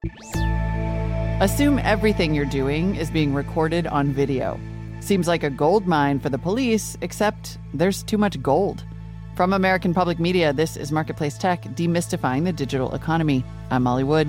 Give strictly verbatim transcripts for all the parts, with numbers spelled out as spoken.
Assume everything you're doing is being recorded on video. Seems like a gold mine for the police, except there's too much gold. From American Public Media, this is Marketplace Tech, demystifying the digital economy. I'm Molly Wood.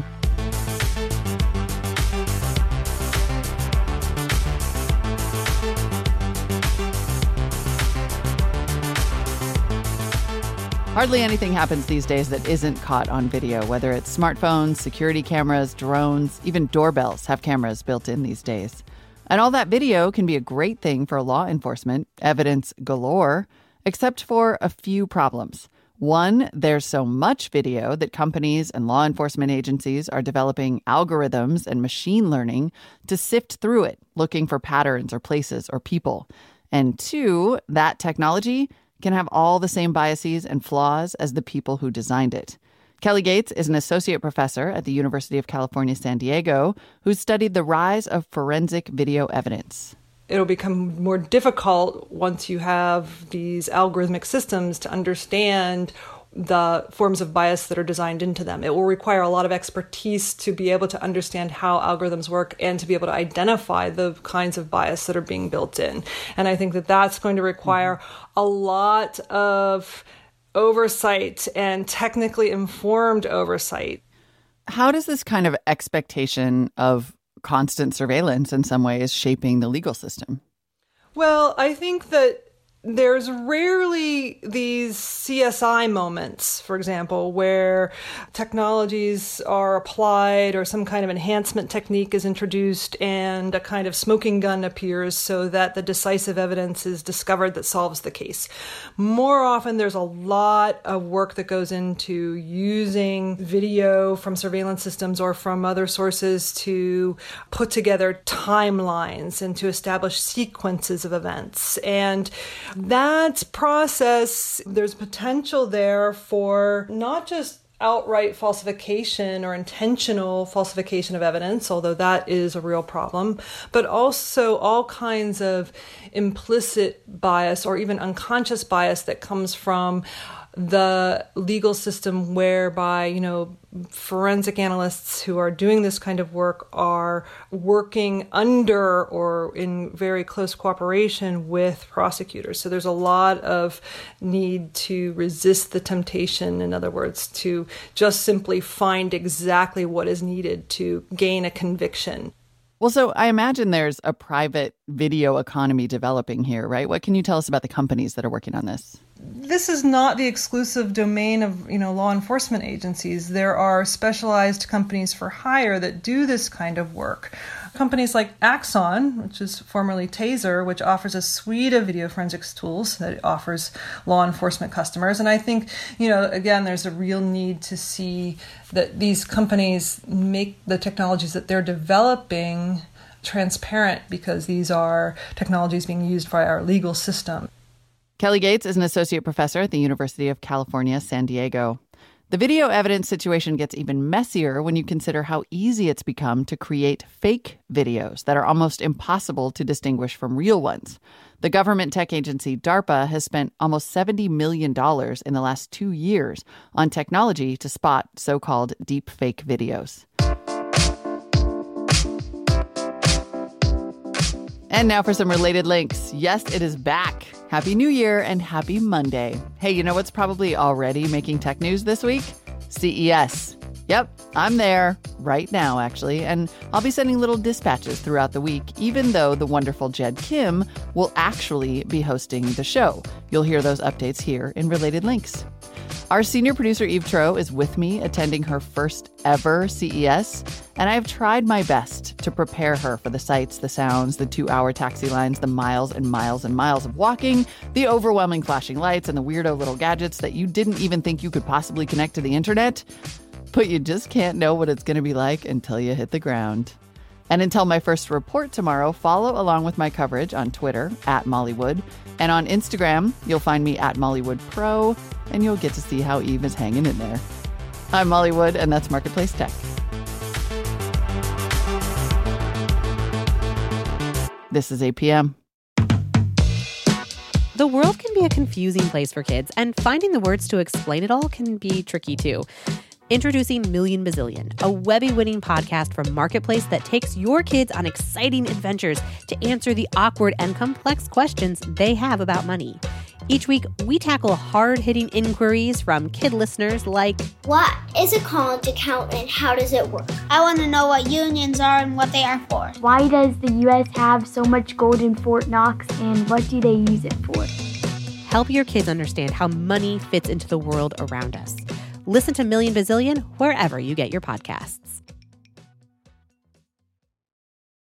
Hardly anything happens these days that isn't caught on video, whether it's smartphones, security cameras, drones, even doorbells have cameras built in these days. And all that video can be a great thing for law enforcement, evidence galore, except for a few problems. One, there's so much video that companies and law enforcement agencies are developing algorithms and machine learning to sift through it, looking for patterns or places or people. And two, that technology can have all the same biases and flaws as the people who designed it. Kelly Gates is an associate professor at the University of California, San Diego, who studied the rise of forensic video evidence. It'll become more difficult once you have these algorithmic systems to understand the forms of bias that are designed into them. It will require a lot of expertise to be able to understand how algorithms work and to be able to identify the kinds of bias that are being built in. And I think that that's going to require a lot of oversight and technically informed oversight. How does this kind of expectation of constant surveillance in some ways shaping the legal system? Well, I think that there's rarely these C S I moments, for example, where technologies are applied or some kind of enhancement technique is introduced and a kind of smoking gun appears so that the decisive evidence is discovered that solves the case. More often, there's a lot of work that goes into using video from surveillance systems or from other sources to put together timelines and to establish sequences of events. And that process, there's potential there for not just outright falsification or intentional falsification of evidence, although that is a real problem, but also all kinds of implicit bias or even unconscious bias that comes from the legal system whereby, you know, forensic analysts who are doing this kind of work are working under or in very close cooperation with prosecutors. So there's a lot of need to resist the temptation, in other words, to just simply find exactly what is needed to gain a conviction. Well, so I imagine there's a private video economy developing here, right? What can you tell us about the companies that are working on this? This is not the exclusive domain of, you know, law enforcement agencies. There are specialized companies for hire that do this kind of work. Companies like Axon, which is formerly Taser, which offers a suite of video forensics tools that it offers law enforcement customers. And I think, you know, again, there's a real need to see that these companies make the technologies that they're developing transparent, because these are technologies being used by our legal system. Kelly Gates is an associate professor at the University of California, San Diego. The video evidence situation gets even messier when you consider how easy it's become to create fake videos that are almost impossible to distinguish from real ones. The government tech agency DARPA has spent almost seventy million dollars in the last two years on technology to spot so-called deep fake videos. And now for some related links. Yes, it is back. Happy New Year and happy Monday. Hey, you know what's probably already making tech news this week? C E S. Yep, I'm there right now, actually, and I'll be sending little dispatches throughout the week, even though the wonderful Jed Kim will actually be hosting the show. You'll hear those updates here in Related Links. Our senior producer, Eve Troeh, is with me attending her first ever C E S, and I've tried my best to prepare her for the sights, the sounds, the two-hour taxi lines, the miles and miles and miles of walking, the overwhelming flashing lights, and the weirdo little gadgets that you didn't even think you could possibly connect to the internet. But you just can't know what it's going to be like until you hit the ground. And until my first report tomorrow, follow along with my coverage on Twitter, at Mollywood. And on Instagram, you'll find me at MollywoodPro, and you'll get to see how Eve is hanging in there. I'm Molly Wood, and that's Marketplace Tech. This is eight p.m. The world can be a confusing place for kids, and finding the words to explain it all can be tricky too. Introducing Million Bazillion, a Webby-winning podcast from Marketplace that takes your kids on exciting adventures to answer the awkward and complex questions they have about money. Each week, we tackle hard-hitting inquiries from kid listeners like, what is a college account and how does it work? I want to know what unions are and what they are for. Why does the U S have so much gold in Fort Knox and what do they use it for? Help your kids understand how money fits into the world around us. Listen to Million Bazillion wherever you get your podcasts.